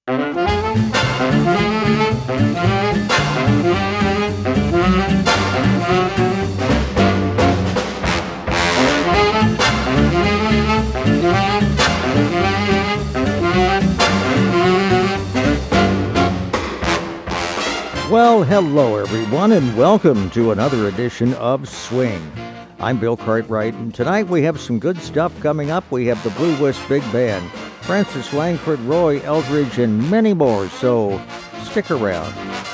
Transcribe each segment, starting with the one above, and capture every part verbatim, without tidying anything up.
Well, hello everyone, and welcome to another edition of Swing. I'm Bill Cartwright, and tonight we have some good stuff coming up. We have the Blue Wisp Big Band, Francis Langford, Roy Eldridge, and many more, so stick around.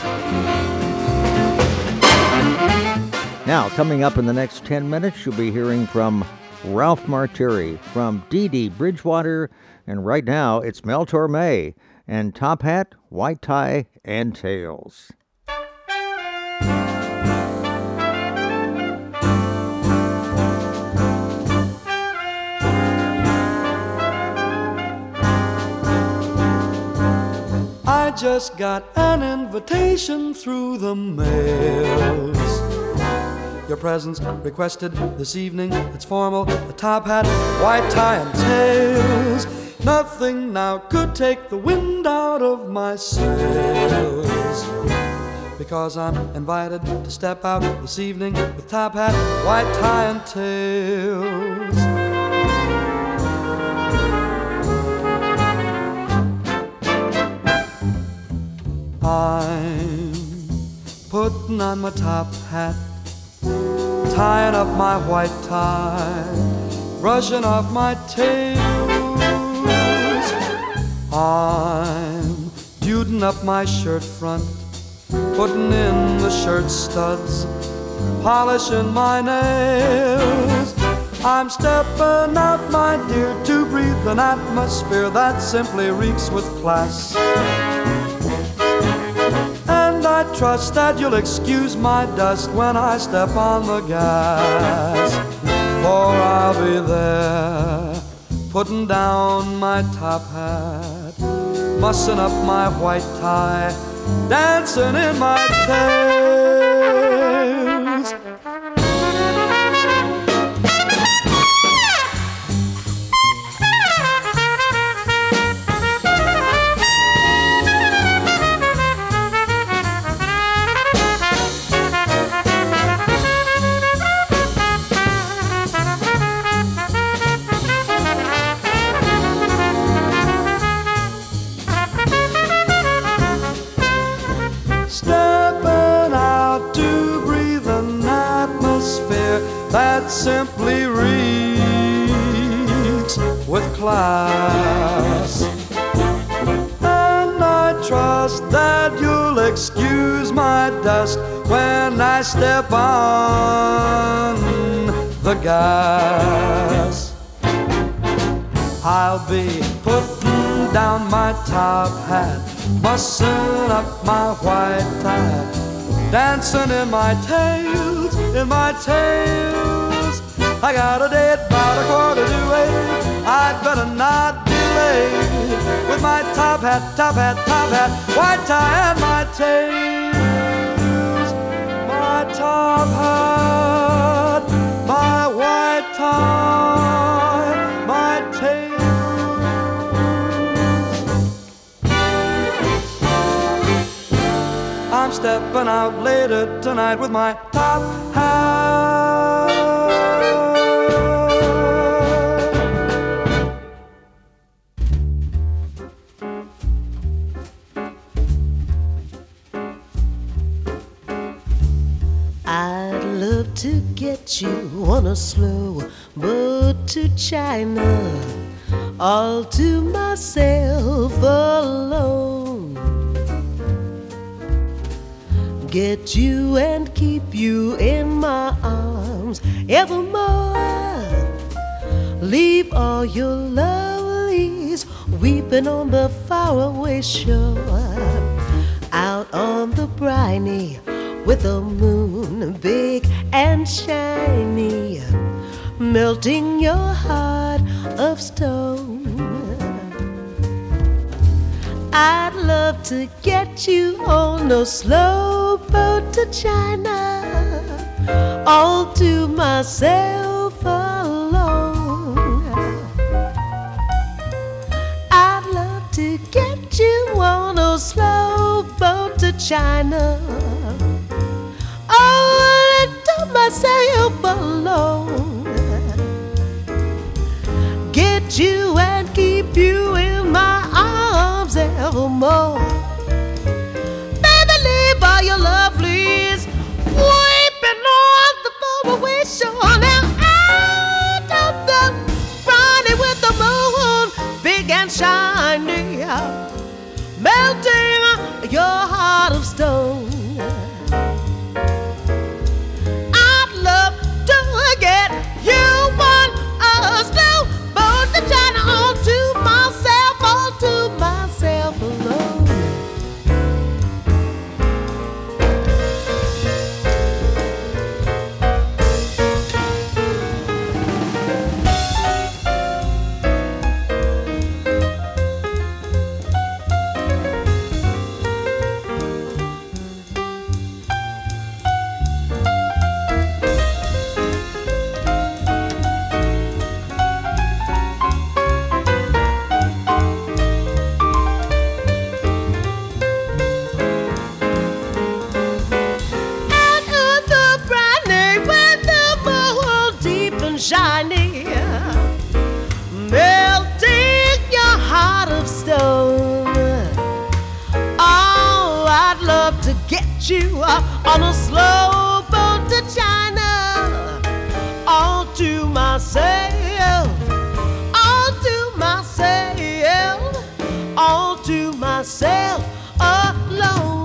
Now, coming up in the next ten minutes, you'll be hearing from Ralph Martiri, from Dee Dee Bridgewater, and right now it's Mel Torme, and Top Hat, White Tie, and Tails. I just got an invitation through the mails. Your presence requested this evening. It's formal, a top hat, white tie and tails. Nothing now could take the wind out of my sails, because I'm invited to step out this evening with top hat, white tie and tails. I'm putting on my top hat, tying up my white tie, brushing off my tails. I'm duding up my shirt front, putting in the shirt studs, polishing my nails. I'm stepping out, my dear, to breathe an atmosphere that simply reeks with class. I trust that you'll excuse my dust when I step on the gas, for I'll be there, putting down my top hat, mussing up my white tie, dancing in my tails. That simply reeks with class. And I trust that you'll excuse my dust when I step on the gas. I'll be putting down my top hat, mussing up my white tie, dancing in my tails, in my tails. I got a date about a quarter to eight. I'd better not be late with my top hat, top hat, top hat, white tie and my tails. My top hat, my white tie, my tails. I'm stepping out later tonight with my top hat. I'd love to get you on a slow boat to China, all to myself alone. Get you and keep you in my arms evermore. Leave all your lovelies weeping on the faraway shore. Out on the briny with the moon big and shiny, melting your heart of stone. I'd love to get you on a slow boat to China, all to myself alone. I'd love to get get you on a slow boat to China. Oh, to myself alone. Get you and keep you in my arms evermore. Baby, leave all your lovelies weeping on the faraway shore. Now out of the briny with the moon, big and shiny, melting your heart of stone. I'd love to get you on a slow boat to China, all to myself, all to myself alone. Shiny, melting your heart of stone. Oh, I'd love to get you on a slow boat to China, all to myself, all to myself, all to myself alone.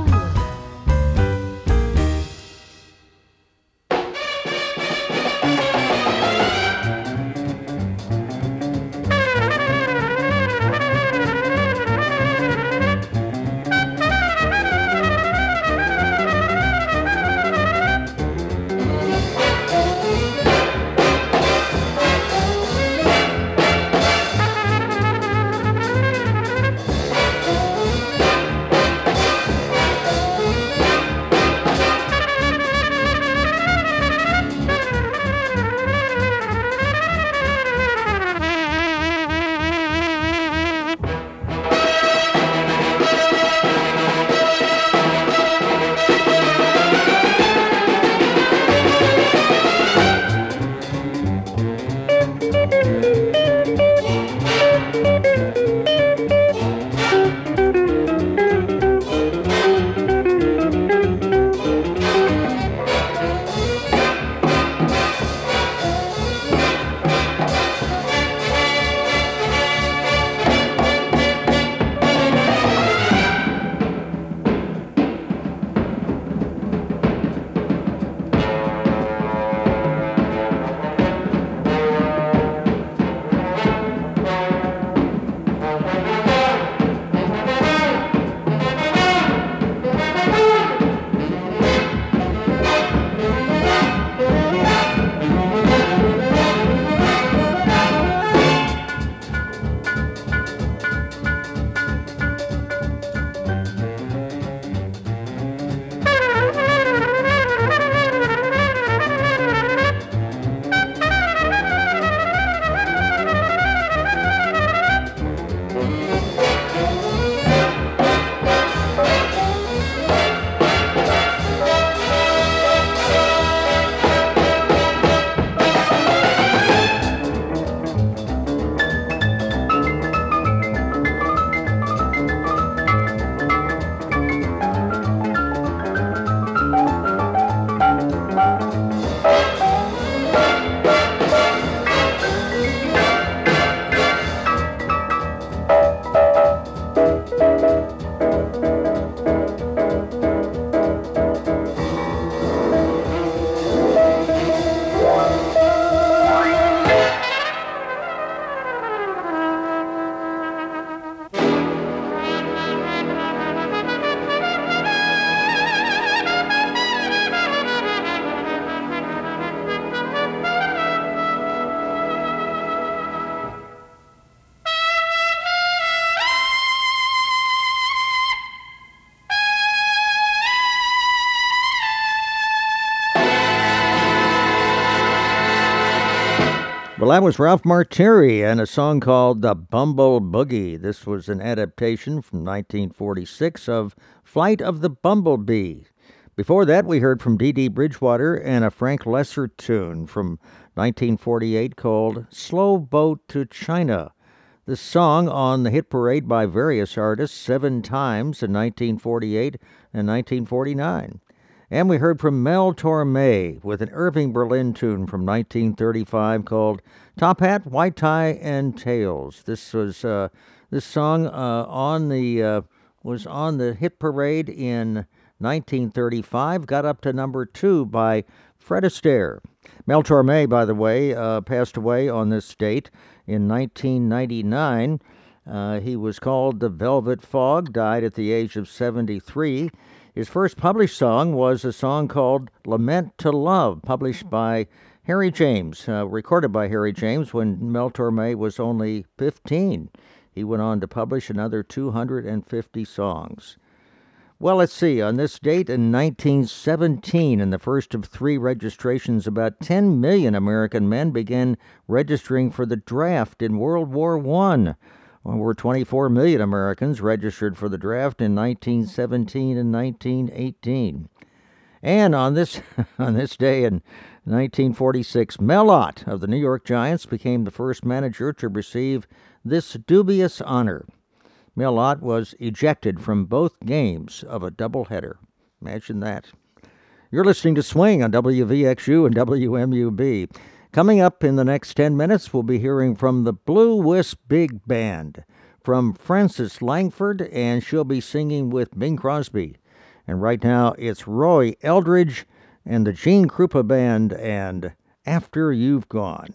Well, that was Ralph Martiri and a song called The Bumble Boogie. This was an adaptation from nineteen forty-six of Flight of the Bumblebee. Before that, we heard from Dee Dee Bridgewater and a Frank Lesser tune from nineteen forty-eight called Slow Boat to China. This song on the hit parade by various artists seven times in nineteen forty-eight and nineteen forty-nine. And we heard from Mel Torme with an Irving Berlin tune from nineteen thirty-five called Top Hat, White Tie, and Tails. This was uh, this song uh, on the uh, was on the hit parade in nineteen thirty-five, got up to number two by Fred Astaire. Mel Torme, by the way, uh, passed away on this date in nineteen ninety-nine. Uh, he was called The Velvet Fog, died at the age of seventy-three. His first published song was a song called Lament to Love, published by Harry James, uh, recorded by Harry James when Mel Torme was only fifteen. He went on to publish another two hundred fifty songs. Well, let's see. On this date in nineteen seventeen, in the first of three registrations, about ten million American men began registering for the draft in World War One. Over twenty-four million Americans registered for the draft in nineteen seventeen and nineteen eighteen. And on this on this day in nineteen forty-six, Mel Ott of the New York Giants became the first manager to receive this dubious honor. Mel Ott was ejected from both games of a doubleheader. Imagine that. You're listening to Swing on W V X U and W M U B. Coming up in the next ten minutes, we'll be hearing from the Blue Wisp Big Band, from Frances Langford, and she'll be singing with Bing Crosby. And right now, it's Roy Eldridge and the Gene Krupa Band and After You've Gone.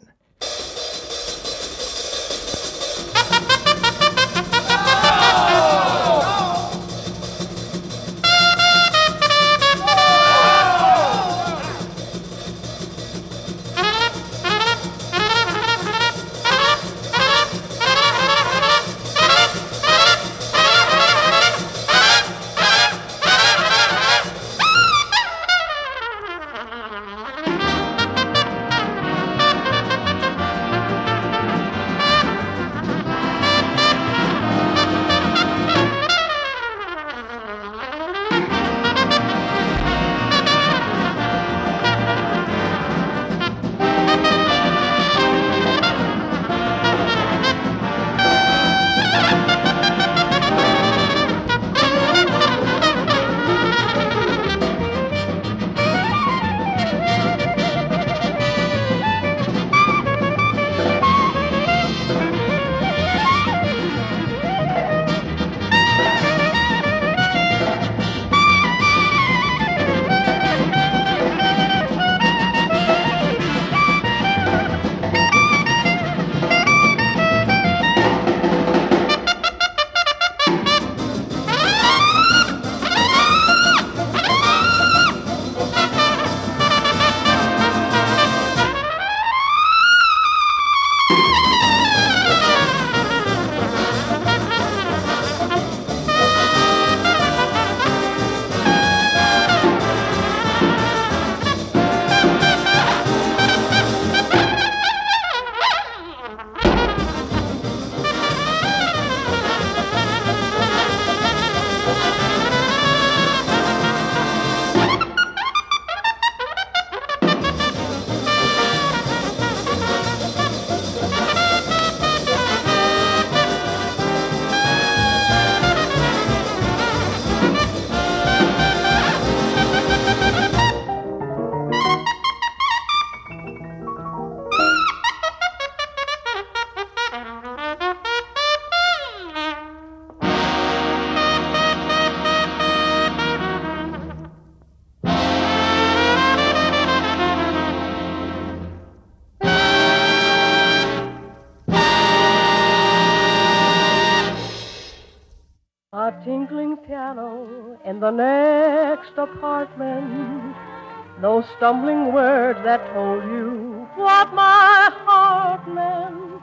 A tinkling piano in the next apartment. Those stumbling words that told you what my heart meant.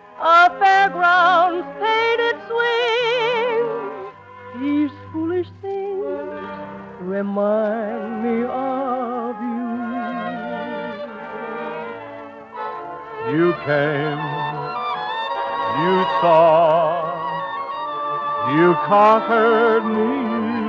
A fairground's painted swing. These foolish things remind me of you. You came, you saw, you conquered me.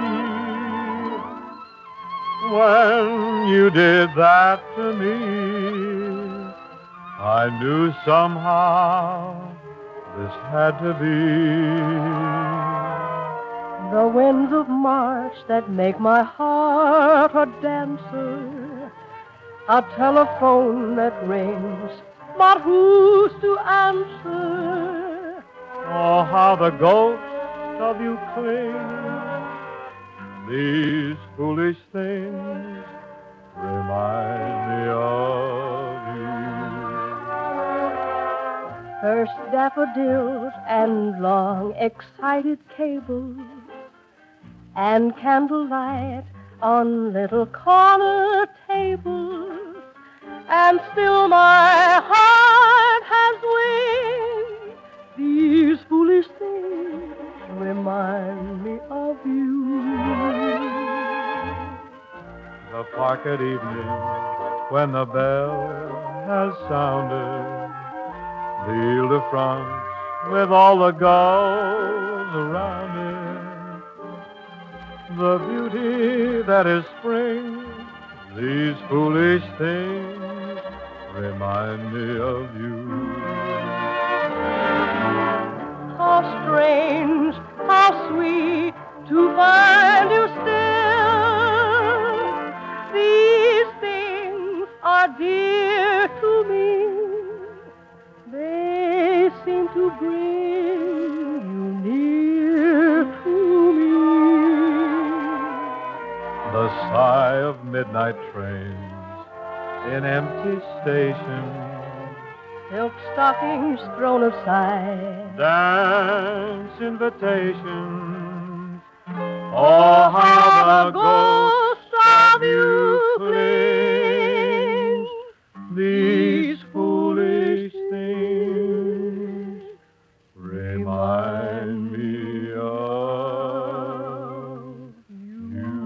When you did that to me, I knew somehow this had to be. The winds of March that make my heart a dancer, a telephone that rings, but who's to answer? Oh, how the ghost of you cling. These foolish things remind me of you. First daffodils and long excited cables, and candlelight on little corner tables, and still my heart has wings. These foolish things remind me of you. The park at evening, when the bell has sounded, the Ile-de-France with all the gulls around it, the beauty that is spring, these foolish things remind me of you. How strange, how sweet to find you still. These things are dear to me. They seem to bring you near to me. The sigh of midnight trains in empty stations, Silk stockings thrown aside, dance invitations. Oh, how the ghost of you clings. These foolish things remind me of you.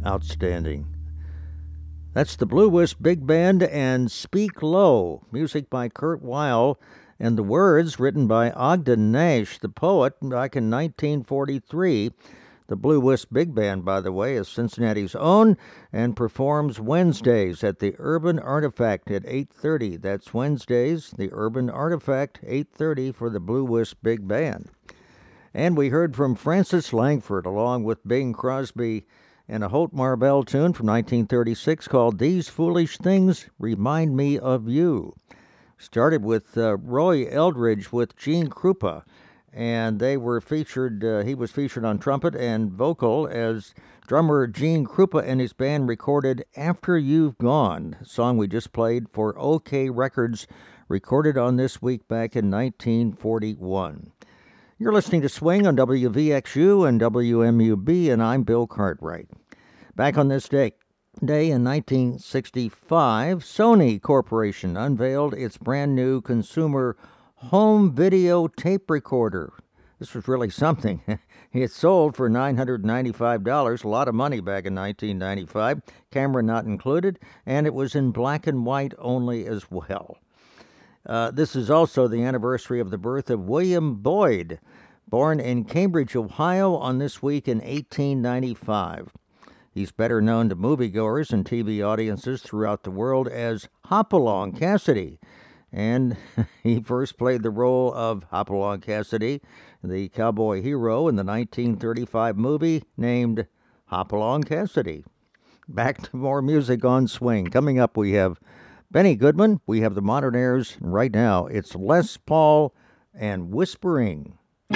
Outstanding. That's the Blue Wisp Big Band and Speak Low, music by Kurt Weill, and the words written by Ogden Nash, the poet, back in nineteen forty-three. The Blue Wisp Big Band, by the way, is Cincinnati's own and performs Wednesdays at the Urban Artifact at eight thirty. That's Wednesdays, the Urban Artifact, eight thirty for the Blue Wisp Big Band. And we heard from Francis Langford along with Bing Crosby and a Holt Marbell tune from nineteen thirty-six called These Foolish Things Remind Me of You. Started with uh, Roy Eldridge with Gene Krupa, and they were featured, uh, he was featured on trumpet and vocal as drummer Gene Krupa and his band recorded After You've Gone, a song we just played for OK Records, recorded on This Week back in nineteen forty-one. You're listening to Swing on W V X U and W M U B, and I'm Bill Cartwright. Back on this day, day in nineteen sixty-five, Sony Corporation unveiled its brand new consumer home video tape recorder. This was really something. It sold for nine hundred ninety-five dollars, a lot of money back in nineteen ninety-five, camera not included, and it was in black and white only as well. Uh, this is also the anniversary of the birth of William Boyd, born in Cambridge, Ohio, on this week in eighteen ninety-five. He's better known to moviegoers and T V audiences throughout the world as Hopalong Cassidy, and he first played the role of Hopalong Cassidy, the cowboy hero, in the nineteen thirty-five movie named Hopalong Cassidy. Back to more music on Swing. Coming up, we have Benny Goodman, we have the Modern Airs, and right now it's Les Paul and Whispering.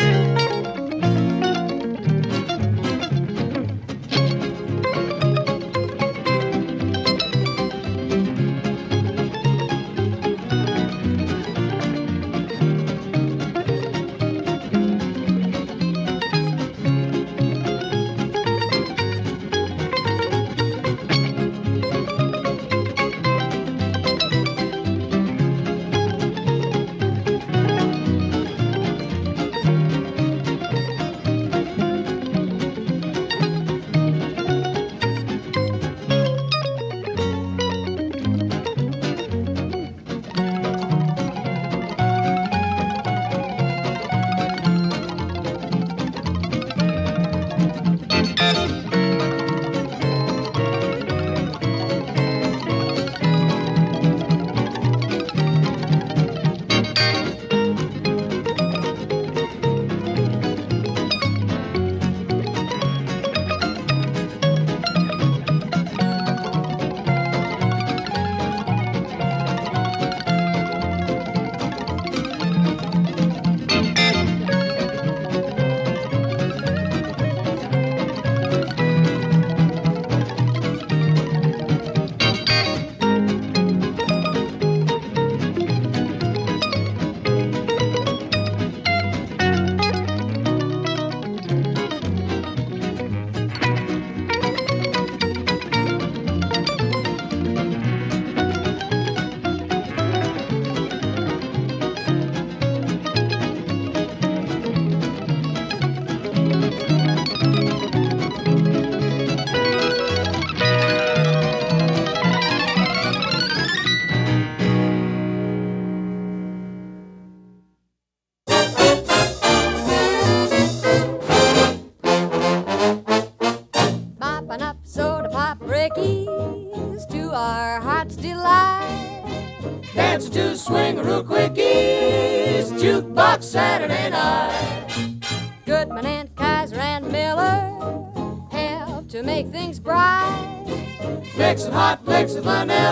Saturday night. Goodman and Kaiser and Miller help to make things bright. Mixing hot licks with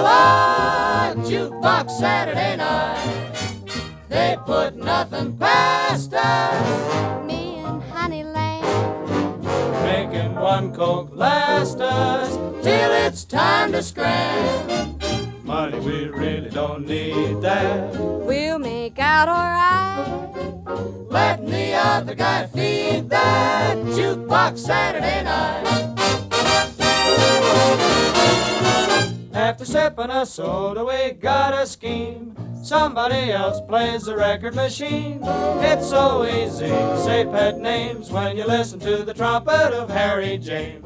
vanilla, jukebox Saturday night. They put nothing past us, me and Honey Lamb, making one Coke last us till it's time to scram. Money, we really don't need that. We'll make out alright, letting the other guy feed that jukebox Saturday night. After sipping a soda, we got a scheme. somebody else plays the record machine. It's so easy to say pet names when you listen to the trumpet of Harry James.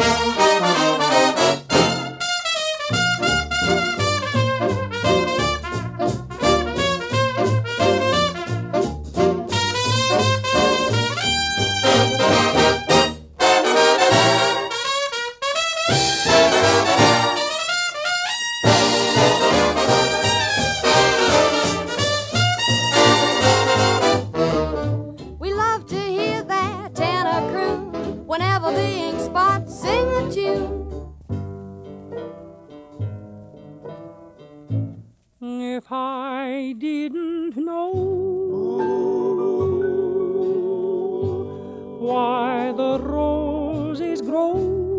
If I didn't know why the roses grow,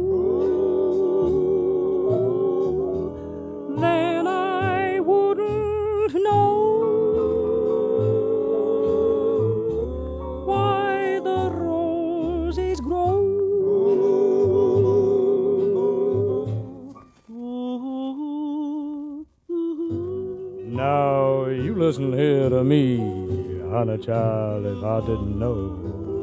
then I wouldn't know why the roses grow. Now, you listen here to me, honey child, if I didn't know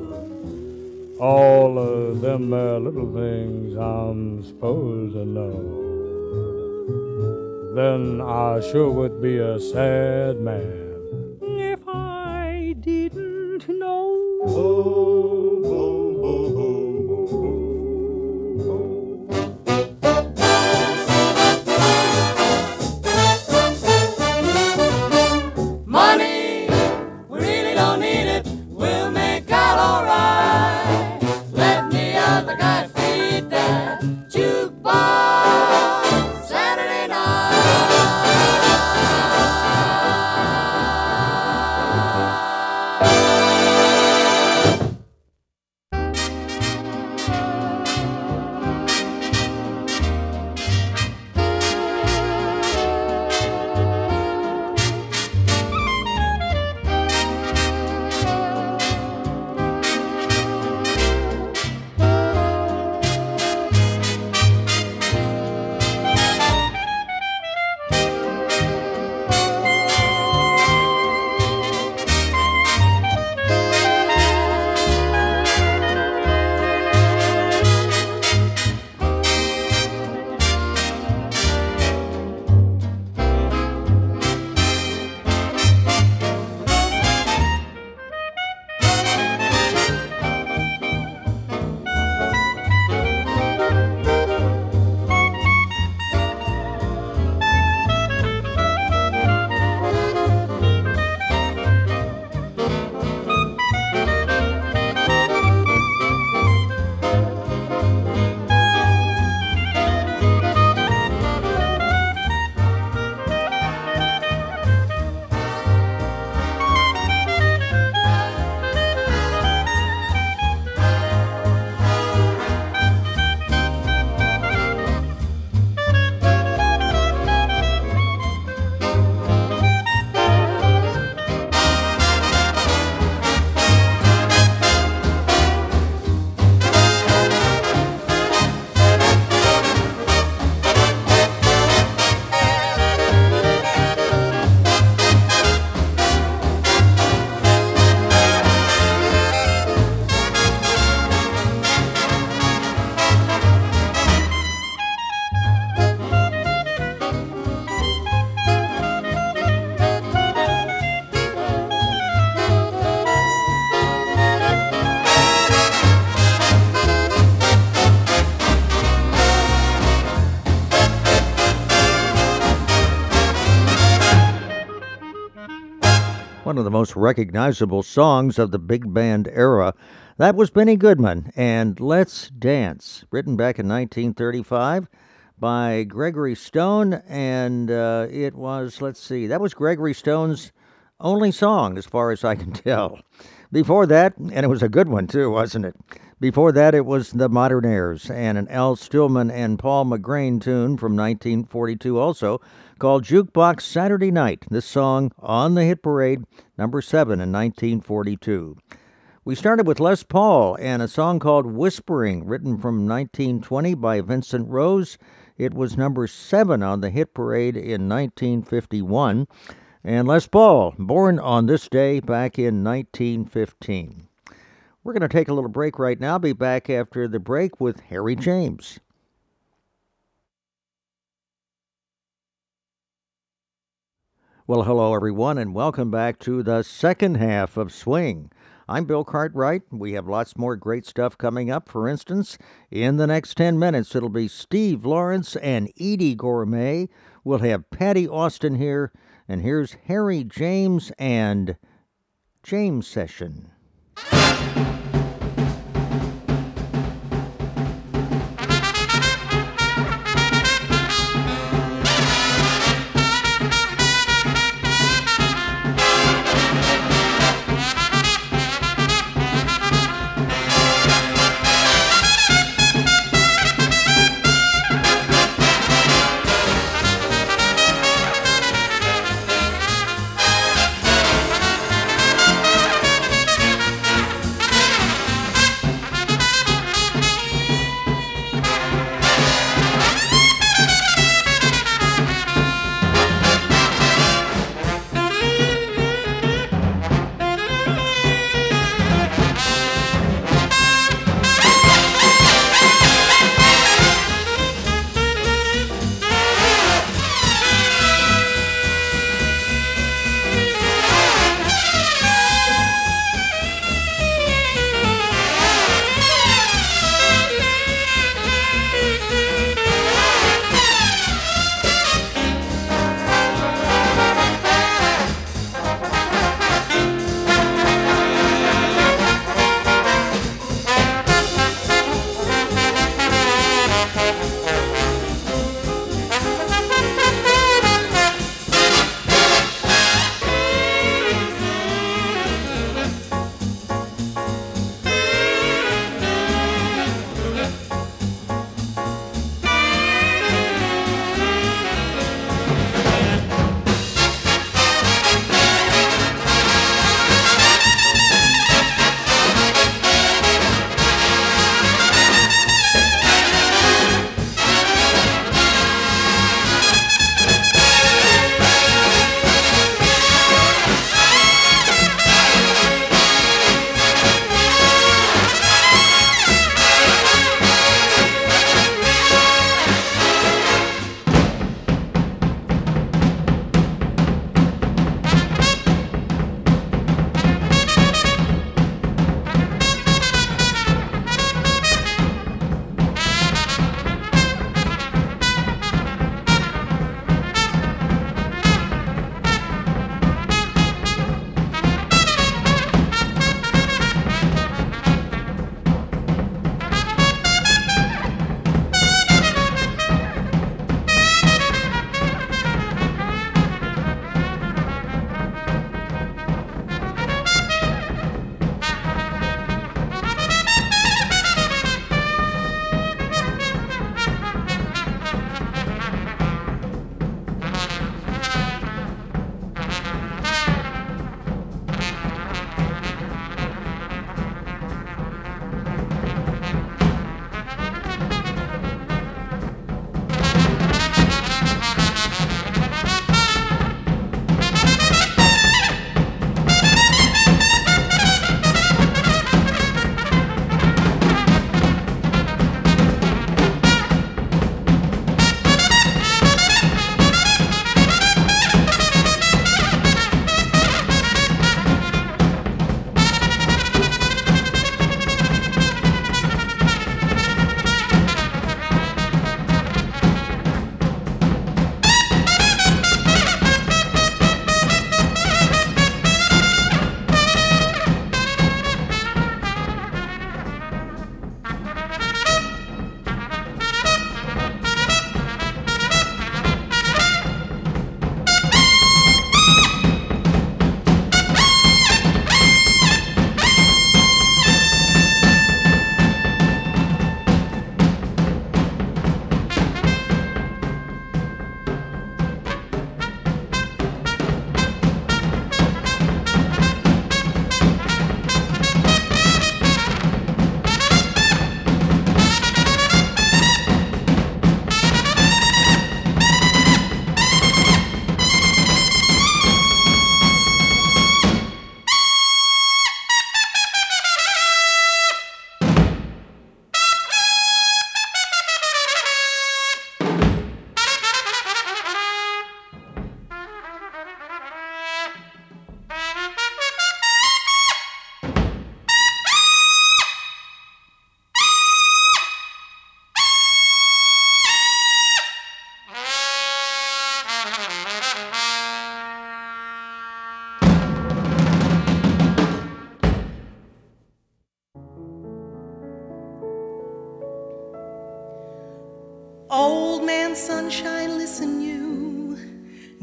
all of them uh, little things I'm supposed to know, then I sure would be a sad man if I didn't know. Oh, oh, oh, oh, oh. One of the most recognizable songs of the big band era. That was Benny Goodman and Let's Dance, written back in nineteen thirty-five by Gregory Stone, and uh, it was, let's see, that was Gregory Stone's only song as far as I can tell. Before that, and it was a good one too, wasn't it? Before that, it was the Modernaires and an Al Stillman and Paul McGrain tune from nineteen forty-two also, called Jukebox Saturday Night. This song on the hit parade, number seven in nineteen forty-two. We started with Les Paul and a song called Whispering, written from nineteen twenty by Vincent Rose. It was number seven on the hit parade in nineteen fifty-one. and Les Paul, born on this day back in nineteen fifteen. We're going to take a little break right now. Be back after the break with Harry James. Well, hello, everyone, and welcome back to the second half of Swing. I'm Bill Cartwright. We have lots more great stuff coming up. For instance, in the next ten minutes, it'll be Steve Lawrence and Edie Gourmet. We'll have Patty Austin here, and here's Harry James and James Session.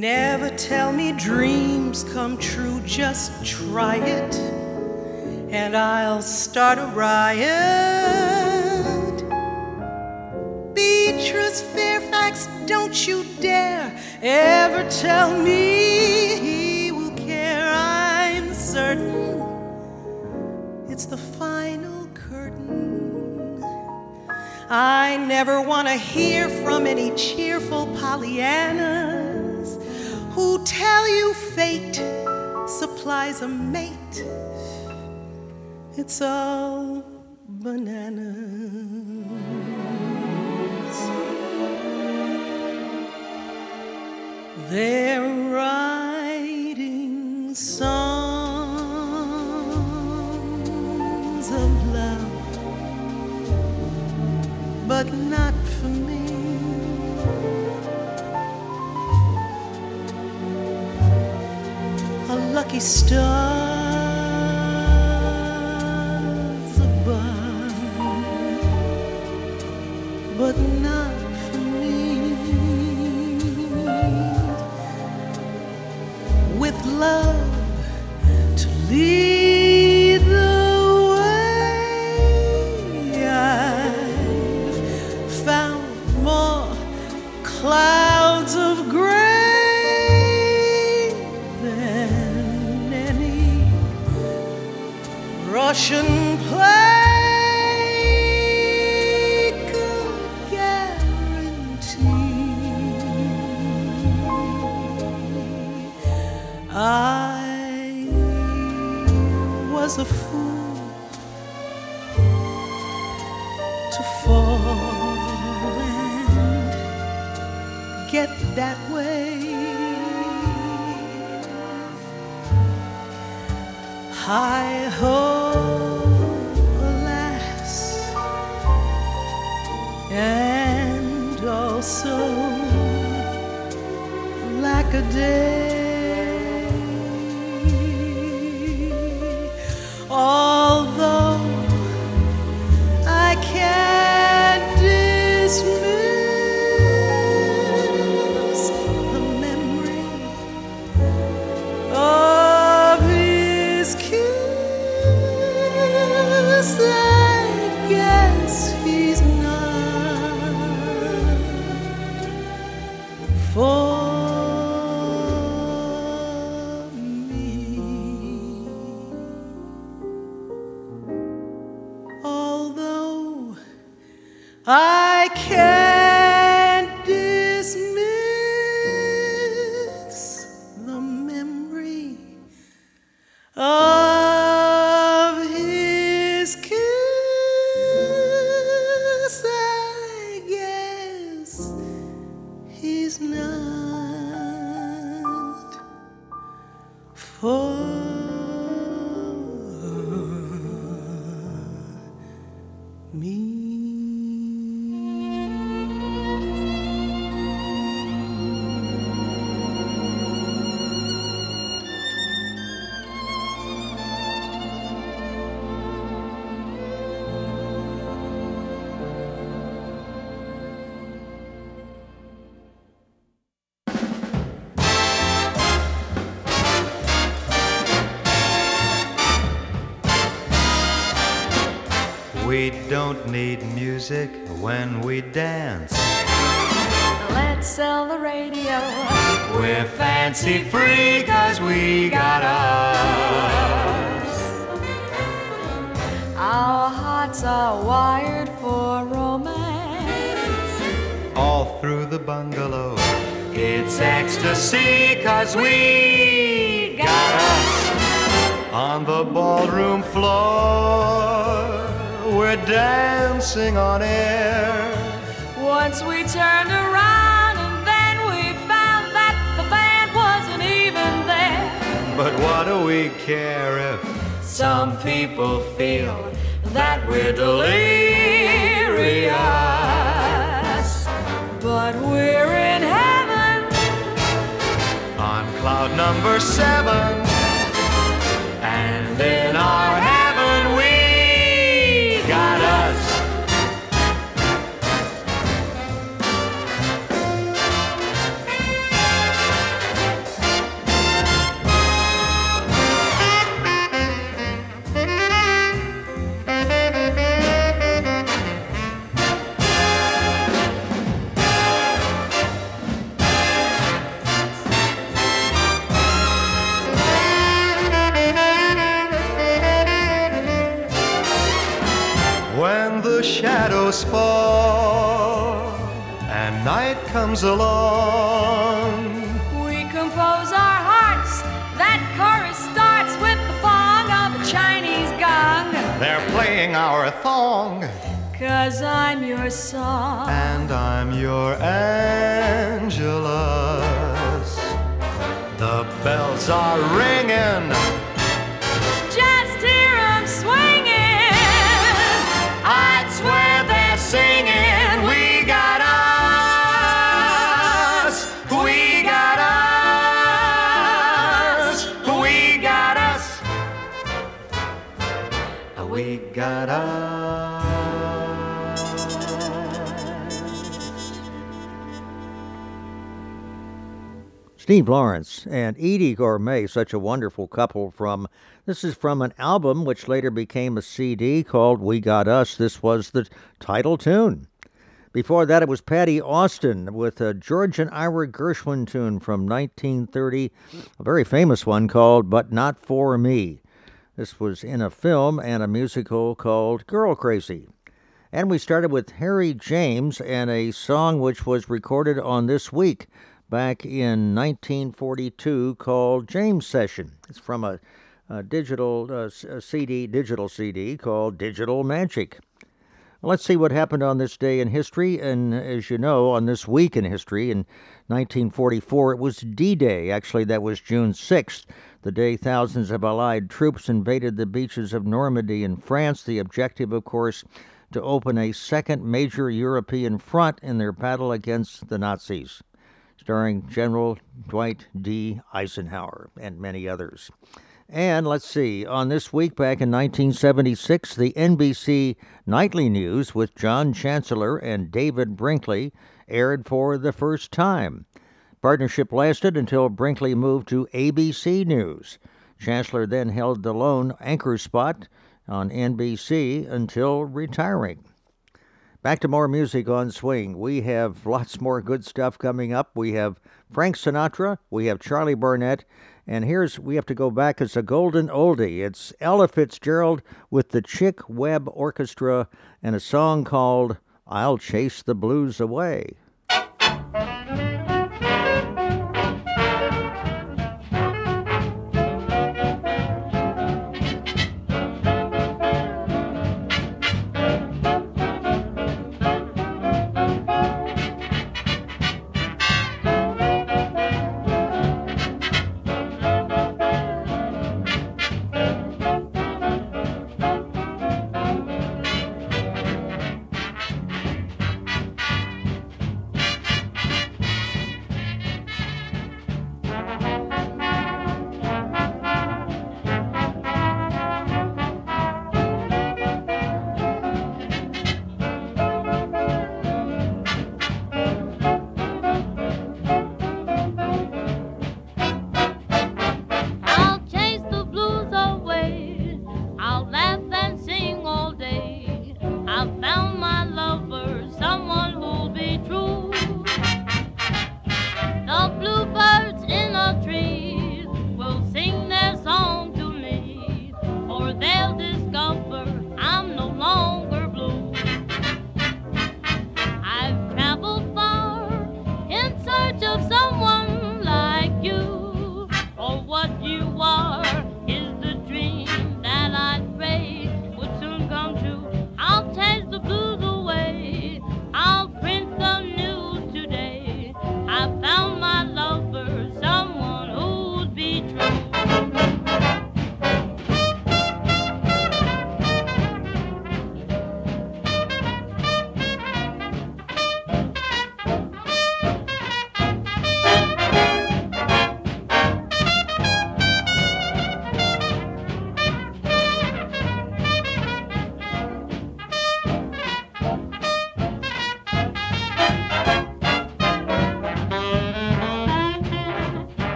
Never tell me dreams come true, just try it, and I'll start a riot. Beatrice Fairfax, don't you dare ever tell me he will care. I'm certain it's the final curtain. I never want to hear from any cheerful Pollyannas who tell you fate supplies a mate. It's all bananas. They're writing songs of love, but not for me. A lucky star's above, but not for me. With love to lead the way, I've found more clouds of gray than any Russian play could guarantee. I was a fool to fall and get that way. Hi ho, alas, and also lack a day. Although I can't dismiss the memory of his kiss, I guess he's not for I can't dismiss the memory of his kiss. I guess he's not for me. We don't need music when we dance. Let's sell the radio. We're fancy free 'cause we got us. Our hearts are wired for romance. All through the bungalow, it's ecstasy 'cause we got us. On the ballroom floor, we're dancing on air. Once we turned around and then we found that the band wasn't even there. But what do we care if some people feel that we're delirious? But we're in heaven on cloud number seven, and in our heaven we got us. endless fall, and night comes along. We compose our hearts, that chorus starts with the fong of a Chinese gong. They're playing our thong, 'cause I'm your song, and I'm your Angelus. The bells are ringing, just hear 'em swinging. I'd swear they're singing. We got us, we got us, we got us, we got us. Steve Lawrence and Edie Gourmet, such a wonderful couple from, this is from an album which later became a C D called We Got Us. This was the title tune. Before that, it was Patty Austin with a George and Ira Gershwin tune from nineteen thirty, a very famous one called But Not For Me. This was in a film and a musical called Girl Crazy. And we started with Harry James and a song which was recorded on This Week back in nineteen forty-two called James Session. It's from a, a digital uh, a C D, digital C D called Digital Magic. Let's see what happened on this day in history. And as you know, on this week in history, in nineteen forty-four, it was D-Day. Actually, that was June sixth, the day thousands of Allied troops invaded the beaches of Normandy in France. The objective, of course, to open a second major European front in their battle against the Nazis, starring General Dwight D. Eisenhower and many others. And let's see, on this week back in nineteen seventy-six, the N B C Nightly News with John Chancellor and David Brinkley aired for the first time. Partnership lasted until Brinkley moved to A B C News. Chancellor then held the lone anchor spot on N B C until retiring. Back to more music on Swing. We have lots more good stuff coming up. We have Frank Sinatra, we have Charlie Barnett, and here's, we have to go back, it's a golden oldie. It's Ella Fitzgerald with the Chick Webb Orchestra and a song called I'll Chase the Blues Away.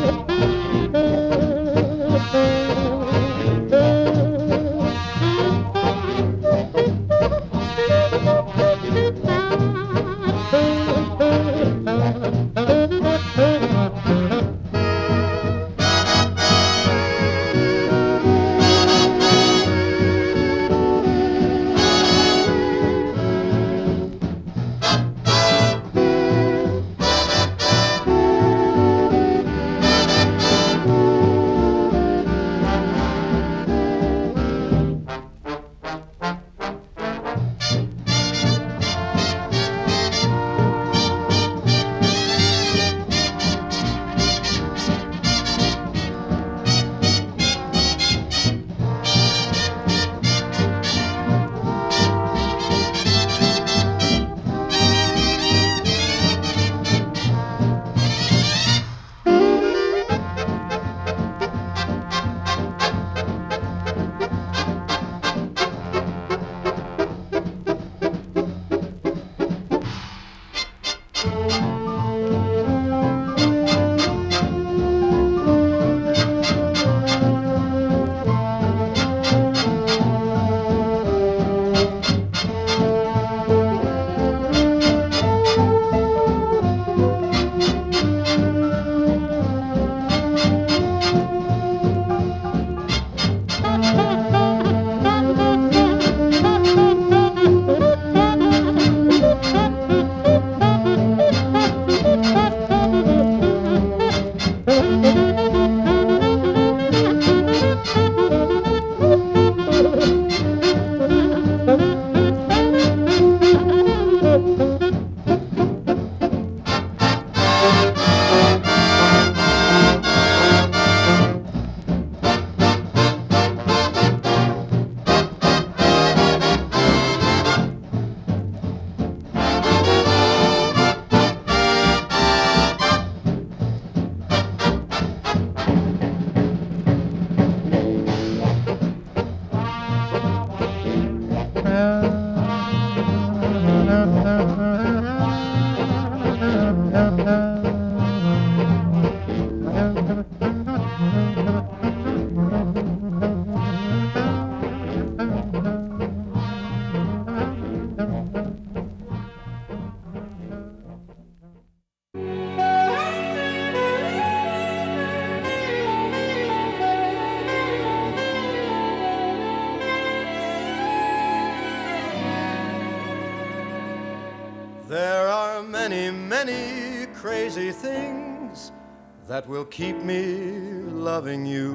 There are many, many crazy things that will keep me loving you.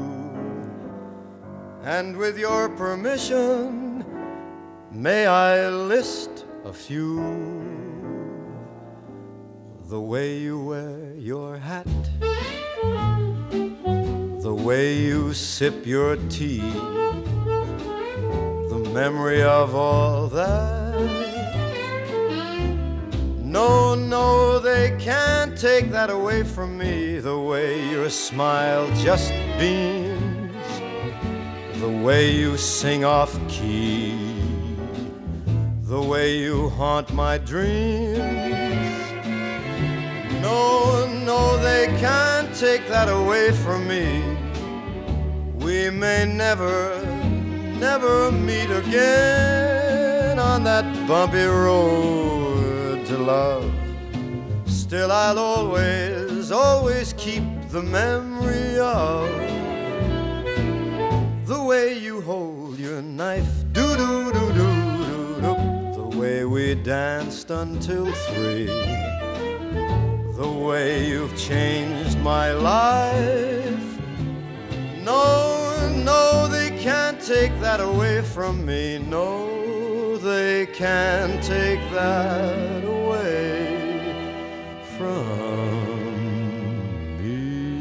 And with your permission, may I list a few? The way you wear your hat, the way you sip your tea, the memory of all that. No, no, they can't take that away from me. The way your smile just beams, the way you sing off key, the way you haunt my dreams. No, no, they can't take that away from me. We may never, never meet again on that bumpy road to love. Still I'll always, always keep the memory of the way you hold your knife, do-do-do-do-do-do, the way we danced until three, the way you've changed my life. No, no, they can't take that away from me. No, they can't take that away from me.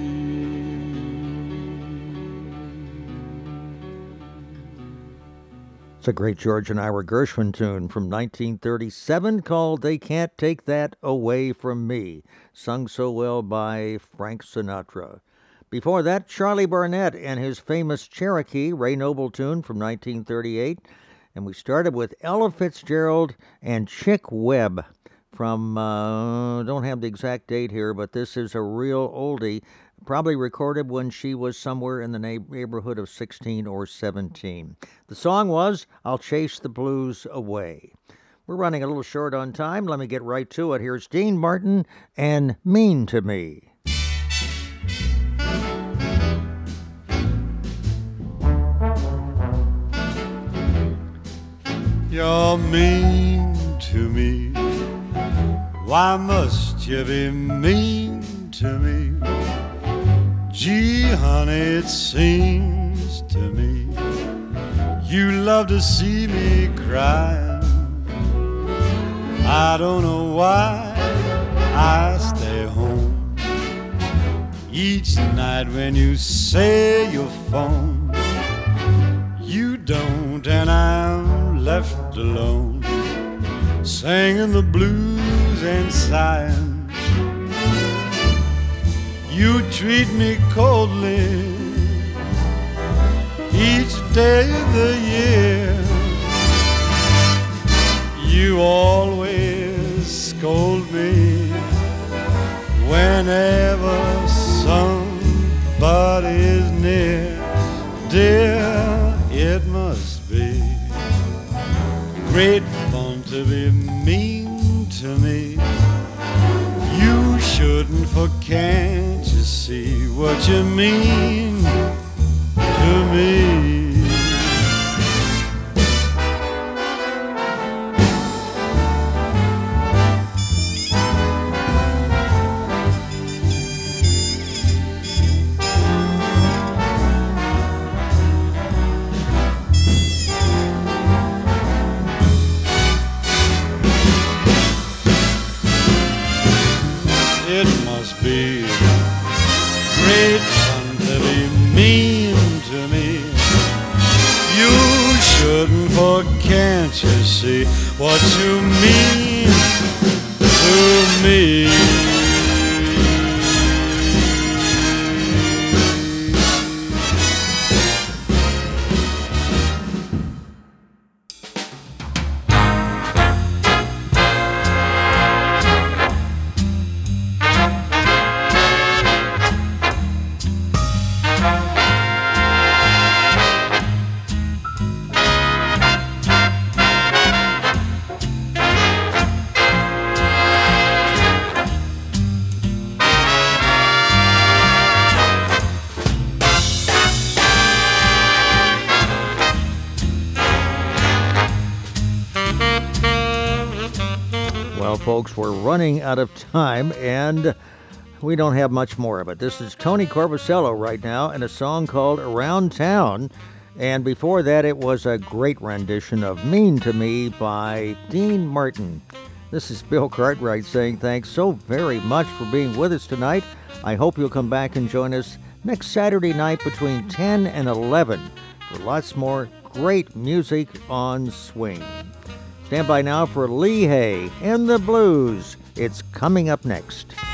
It's a great George and Ira Gershwin tune from nineteen thirty-seven called They Can't Take That Away From Me, sung so well by Frank Sinatra. Before that, Charlie Barnett and his famous Cherokee, Ray Noble tune from nineteen thirty-eight. And we started with Ella Fitzgerald and Chick Webb from, uh, don't have the exact date here, but this is a real oldie, probably recorded when she was somewhere in the neighborhood of sixteen or seventeen. The song was I'll Chase the Blues Away. We're running a little short on time. Let me get right to it. Here's Dean Martin and Mean to Me. You're mean to me. Why must you be mean to me? Gee, honey, it seems to me you love to see me crying. I don't know why I stay home each night when you say you'll phone. You don't, and I'm left alone, singing the blues and sighing. You treat me coldly each day of the year. You always scold me whenever somebody's near. Dear, it must be great fun to be mean to me. You shouldn't, for can't you see what you mean to me? Be great fun to be mean to me. You shouldn't, for can't you see what you mean to me? Folks, we're running out of time, and we don't have much more of it. This is Tony Corvosello right now, and a song called Around Town. And before that, it was a great rendition of Mean to Me by Dean Martin. This is Bill Cartwright saying thanks so very much for being with us tonight. I hope you'll come back and join us next Saturday night between ten and eleven for lots more great music on swing. Stand by now for Lee Hay and the Blues. It's coming up next.